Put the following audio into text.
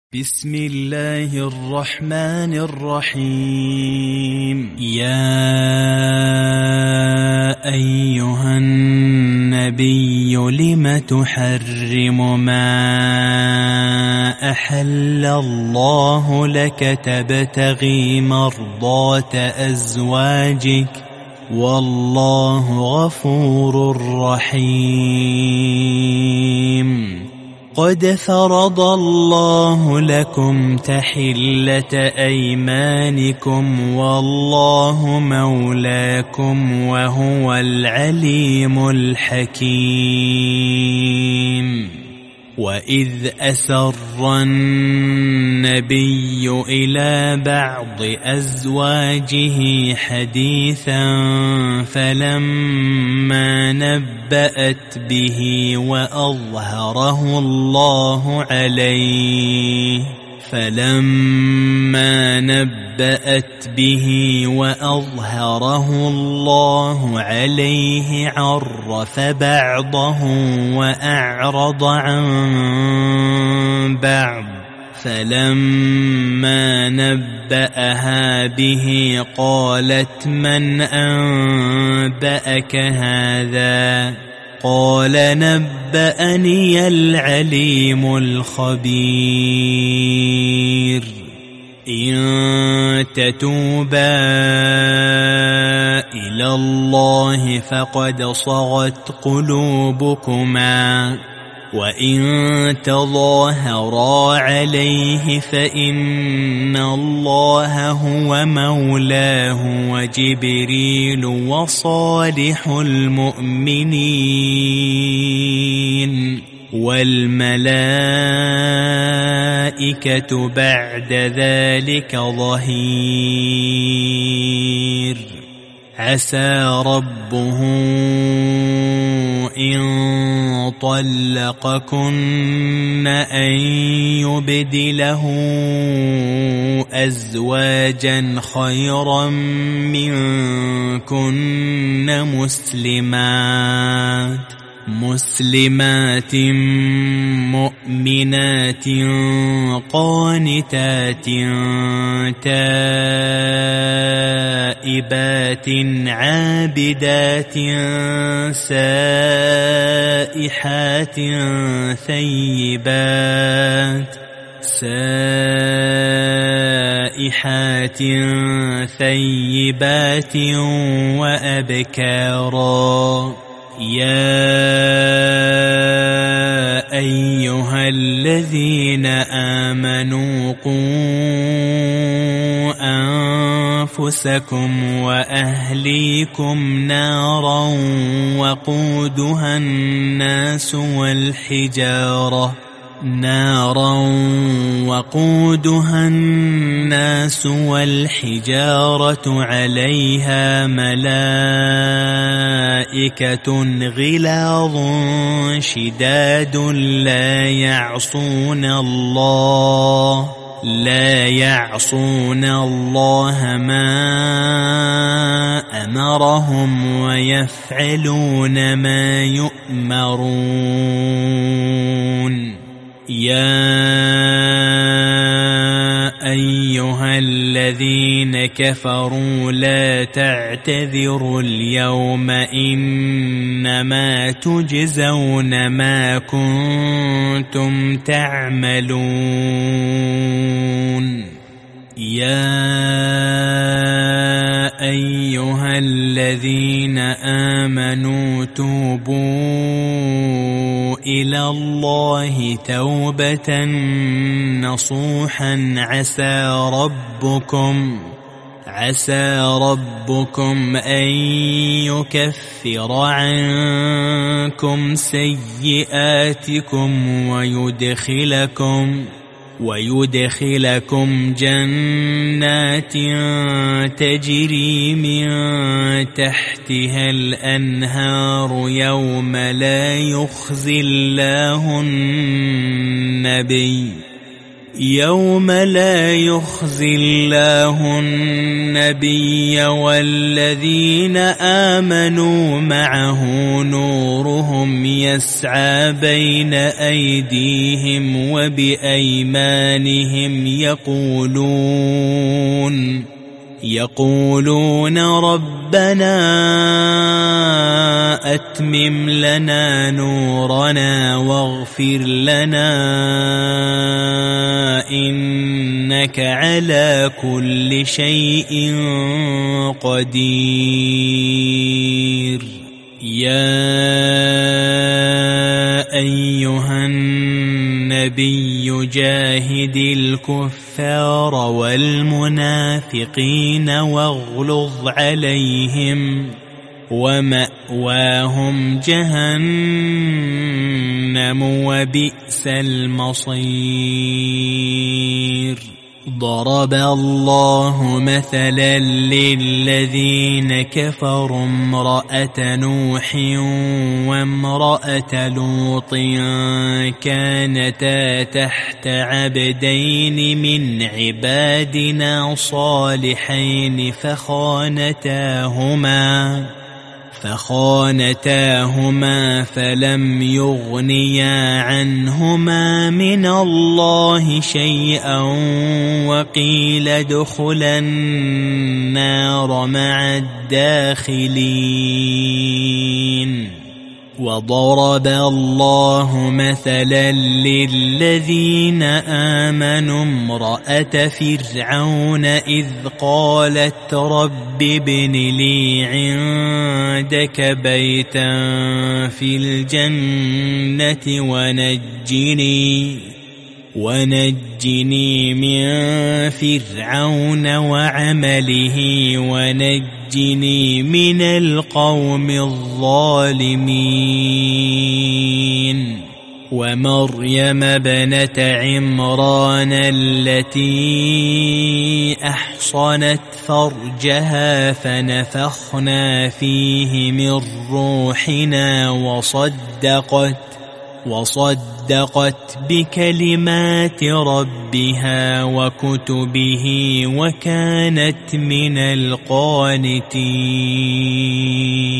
بسم الله الرحمن الرحيم. يا أيها النبي لم تحرم ما أحل الله لك تبتغي مرضات أزواجك والله غفور رحيم. قد فرض الله لكم تحلة أيمانكم والله مولاكم وهو العليم الحكيم. وإذ أسر النبي إلى بعض أزواجه حديثا فلما نبأت به وأظهره الله عليه عرف بعضه وأعرض عن بعض. فلما نبأها به قالت من أنبأك هذا؟ قال نبأني العليم الخبير. إن تتوبا إلى الله فقد صغت قلوبكما وإن تظاهرا عليه فإن الله هو مولاه وجبريل وصالح المؤمنين والملائكة بعد ذلك ظهير. عسى ربه إن طلقكن أن يبدله أزواجا خيرا منكن مسلمات مؤمنات قانتات تائبات عابدات سائحات ثيبات وأبكارا. يا أيها الذين آمنوا قوا أنفسكم وأهليكم نارا وقودها الناس والحجارة عليها ملائكة غلاظ شداد لا يعصون الله ما أمرهم ويفعلون ما يؤمرون. يا أيها الذين كفروا لا تعتذروا اليوم إنما تجزون ما كنتم تعملون. يا أيها الذين آمنوا توبوا إلى الله توبة نصوحا عسى ربكم أن يكفر عنكم سيئاتكم ويدخلكم جنات تجري من تحتها الأنهار يوم لا يخزي الله يوم لا يخزي الله النبي والذين آمنوا معه نورهم يسعى بين أيديهم وبأيمانهم يقولون ربنا أتمم لنا نورنا واغفر لنا إنك على كل شيء قدير. يا أيها النبي جاهد الكفار والمنافقين واغلظ عليهم ومأواهم جهنم وبئس المصير. ضرب الله مثلا للذين كفروا امرأة نوح وامرأة لوط كانتا تحت عبدين من عبادنا صالحين فخانتاهما فلم يغنيا عنهما من الله شيئا وقيل ادخلا النار مع الداخلين. وضرب الله مثلا للذين آمنوا امرأة فرعون إذ قالت رب ابن لي عندك بيتا في الجنة ونجني من فرعون وعمله ونجني من القوم الظالمين. ومريم ابنة عمران التي أحصنت فرجها فنفخنا فيه من روحنا وصدقت بكلمات ربها وكتبه وكانت من القانتين.